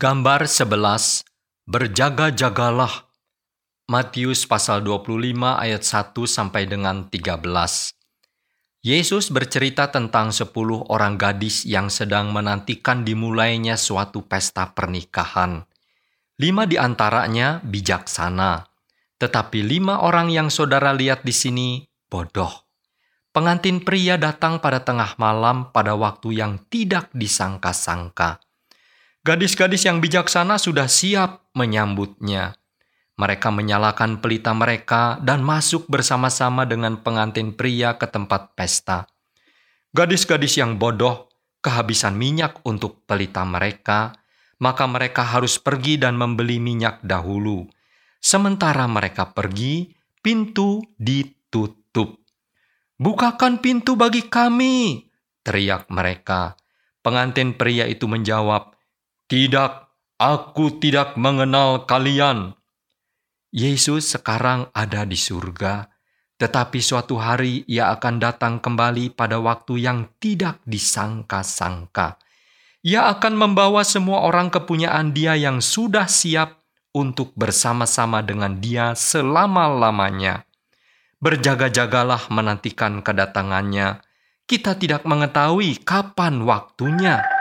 Gambar 11, berjaga-jagalah. Matius pasal 25 ayat 1 sampai dengan 13. Yesus bercerita tentang 10 orang gadis yang sedang menantikan dimulainya suatu pesta pernikahan. 5 di antaranya bijaksana, tetapi 5 orang yang saudara lihat di sini bodoh. Pengantin pria datang pada tengah malam pada waktu yang tidak disangka-sangka. Gadis-gadis yang bijaksana sudah siap menyambutnya. Mereka menyalakan pelita mereka dan masuk bersama-sama dengan pengantin pria ke tempat pesta. Gadis-gadis yang bodoh kehabisan minyak untuk pelita mereka, maka mereka harus pergi dan membeli minyak dahulu. Sementara mereka pergi, pintu ditutup. "Bukakan pintu bagi kami!" teriak mereka. Pengantin pria itu menjawab, "Tidak, aku tidak mengenal kalian." Yesus sekarang ada di surga, tetapi suatu hari Ia akan datang kembali pada waktu yang tidak disangka-sangka. Ia akan membawa semua orang kepunyaan Dia yang sudah siap untuk bersama-sama dengan Dia selama-lamanya. Berjaga-jagalah menantikan kedatangannya. Kita tidak mengetahui kapan waktunya.